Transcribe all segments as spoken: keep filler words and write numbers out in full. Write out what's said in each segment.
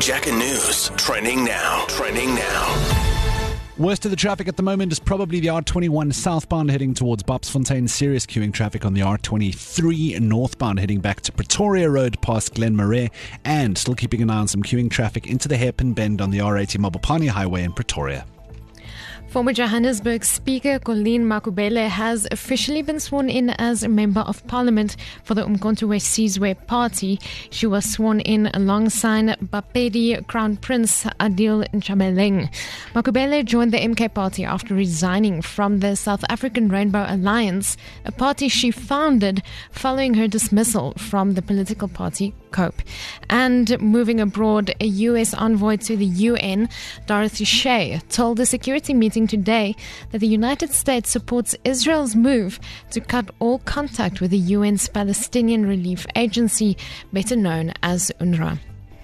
Jacket News. Trending now. Trending now. Worst of the traffic at the moment is probably the R twenty-one southbound heading towards Bopsfontein. Serious queuing traffic on the R twenty-three northbound heading back to Pretoria Road past Glenmarais, and still keeping an eye on some queuing traffic into the hairpin bend on the R eighty Mabopane Highway in Pretoria. Former Johannesburg Speaker Colleen Makubele has officially been sworn in as a Member of Parliament for the Umkhonto we Sizwe Party. She was sworn in alongside Bapedi Crown Prince Adil Ntshabeleng. Makubele joined the M K Party after resigning from the South African Rainbow Alliance, a party she founded following her dismissal from the political party COPE. And moving abroad, a U S envoy to the U N, Dorothy Shea, told the security meeting today that the United States supports Israel's move to cut all contact with the U N's Palestinian Relief Agency, better known as UNRWA.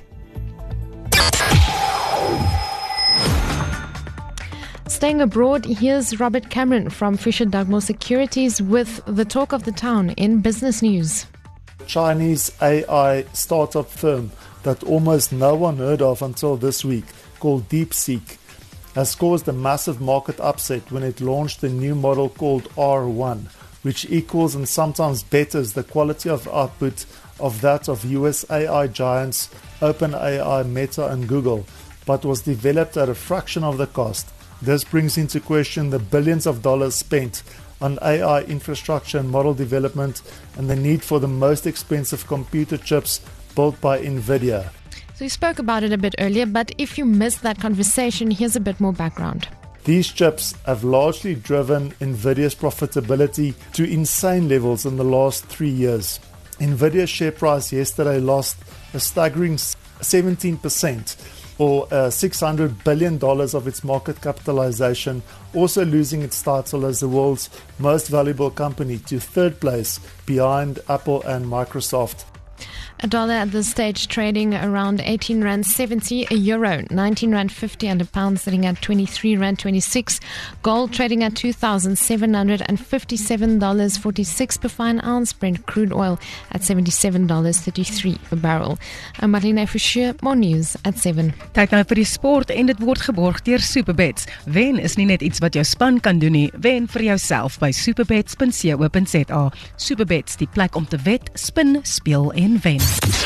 Staying abroad, here's Robert Cameron from Fisher Dugmore Securities with the talk of the town in business news. Chinese A I startup firm that almost no one heard of until this week, called DeepSeek, has caused a massive market upset when it launched a new model called R one, which equals and sometimes betters the quality of output of that of U S A I giants OpenAI, Meta and Google, but was developed at a fraction of the cost. This brings into question the billions of dollars spent on A I infrastructure and model development and the need for the most expensive computer chips built by NVIDIA. So you spoke about it a bit earlier, but if you missed that conversation, here's a bit more background. These chips have largely driven NVIDIA's profitability to insane levels in the last three years. NVIDIA's share price yesterday lost a staggering seventeen percent, or uh, six hundred billion dollars of its market capitalization, also losing its title as the world's most valuable company to third place behind Apple and Microsoft. A dollar at this stage trading around eighteen rand seventy, a euro nineteen rand fifty, and a pound sitting at twenty-three rand twenty-six. Gold trading at two thousand seven hundred fifty-seven dollars and forty-six cents per fine ounce. Brent crude oil at seventy-seven dollars and thirty-three cents per barrel. I'm Marlene Fischer, more news at seven. Tyd nou vir die sport en dit word geborg deur Superbets. Wen is nie net iets wat jou span kan doen nie, wen vir jouself by superbets dot co dot za. Superbets, die plek om te wed, spin, speel en wen.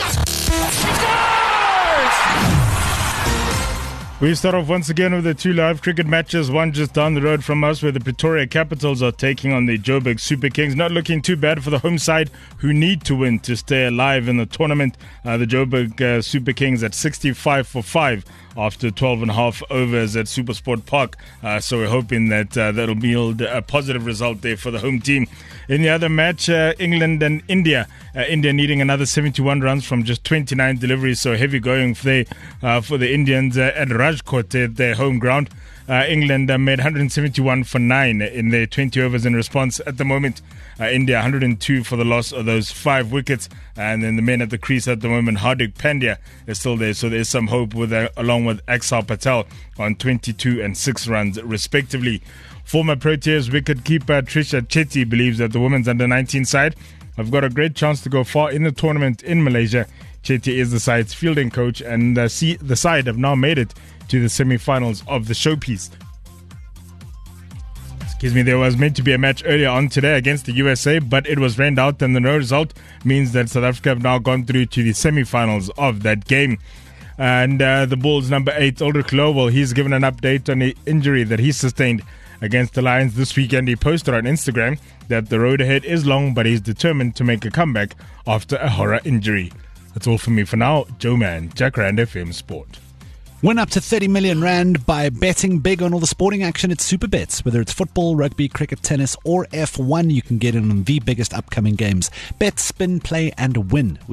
We start off once again with the two live cricket matches, one just down the road from us where the Pretoria Capitals are taking on the Joburg Super Kings. Not looking too bad for the home side who need to win to stay alive in the tournament. Uh, the Joburg uh, Super Kings at sixty-five for five after twelve and a half overs at Supersport Park. Uh, so we're hoping that uh, that'll yield a positive result there for the home team. In the other match, uh, England and India. Uh, India needing another seventy-one runs from just twenty-nine deliveries, so heavy going for the, uh, for the Indians uh, at Rajkot at their home ground. Uh, England uh, made one hundred seventy-one for nine in their twenty overs in response. At the moment, uh, India one hundred two for the loss of those five wickets. And then the men at the crease at the moment, Hardik Pandya is still there. So there's some hope with uh, along with Axar Patel on twenty-two and six runs respectively. Former Proteas wicketkeeper Trisha Chetty believes that the women's under nineteen side have got a great chance to go far in the tournament in Malaysia. Chetty is the side's fielding coach, and uh, see, the side have now made it to the semi-finals of the showpiece. Excuse me, there was meant to be a match earlier on today against the U S A, but it was rained out, and the no result means that South Africa have now gone through to the semi-finals of that game. And uh, the Bulls' number eight, Ulrich Lowell, he's given an update on the injury that he sustained against the Lions this weekend. He posted on Instagram that the road ahead is long, but he's determined to make a comeback after a horror injury. That's all for me for now. Joe Man, Jack Rand F M Sport. Win up to thirty million rand by betting big on all the sporting action at Superbets. Whether it's football, rugby, cricket, tennis or F one, you can get in on the biggest upcoming games. Bet, spin, play and win.